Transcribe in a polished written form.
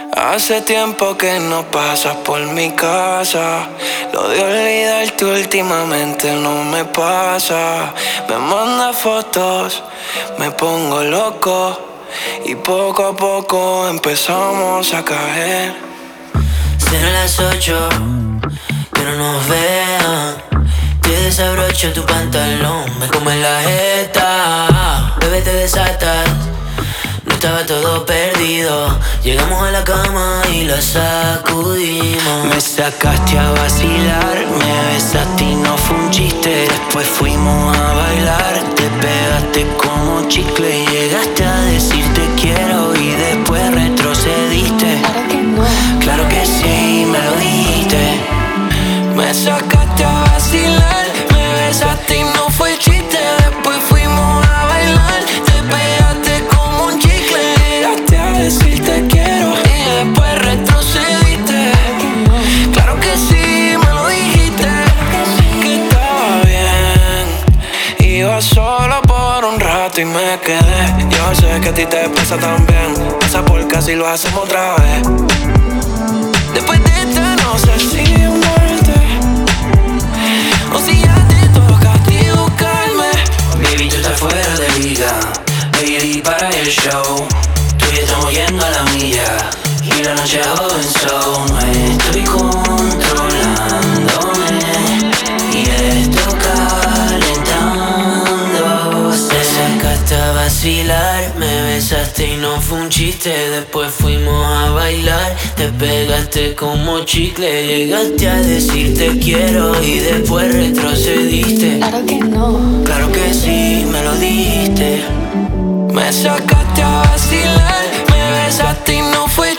Hace tiempo que no pasas por mi casa. Lo de olvidarte últimamente no me pasa. Me manda fotos, me pongo loco y poco a poco empezamos a caer. Serán las 8, que no nos vean. Te desabrocho tu pantalón, me come la jeta. Bebé, te desatas, no estaba todo perdido. Llegamos a la cama y la sacudimos. Me sacaste a vacilar, me besaste y no fue un chiste. Después fuimos a bailar, te pegaste como chicle. Llegaste a decir te quiero y después retrocediste. Claro que no. Claro que sí, me lo dijiste. Me sacaste a vacilar, me besaste y no fue chiste. Después fuimos a bailar, te pegaste como un chicle. Llegaste a decir te quiero y después retrocediste. Claro que sí, me lo dijiste. Que estaba bien, iba solo por un rato y me quedé. Yo sé que a ti te pasa también. Pasa por casi lo hacemos otra vez. Después de esta no sé si muerte o si ya te toca a ti buscarme. Baby, tú estás fuera de liga. Baby, para el show. Tú y yo estamos yendo a la milla y la noche comenzó. No estoy controlándome y esto calentando. Me sacaste a vacilar, me besaste y no fue un chiste. Después fuimos a bailar, te pegaste como chicle. Llegaste a decir te quiero y después retrocediste. Claro que no. Claro que sí, me lo dijiste. Me sacaste a vacilar, me besaste y no fue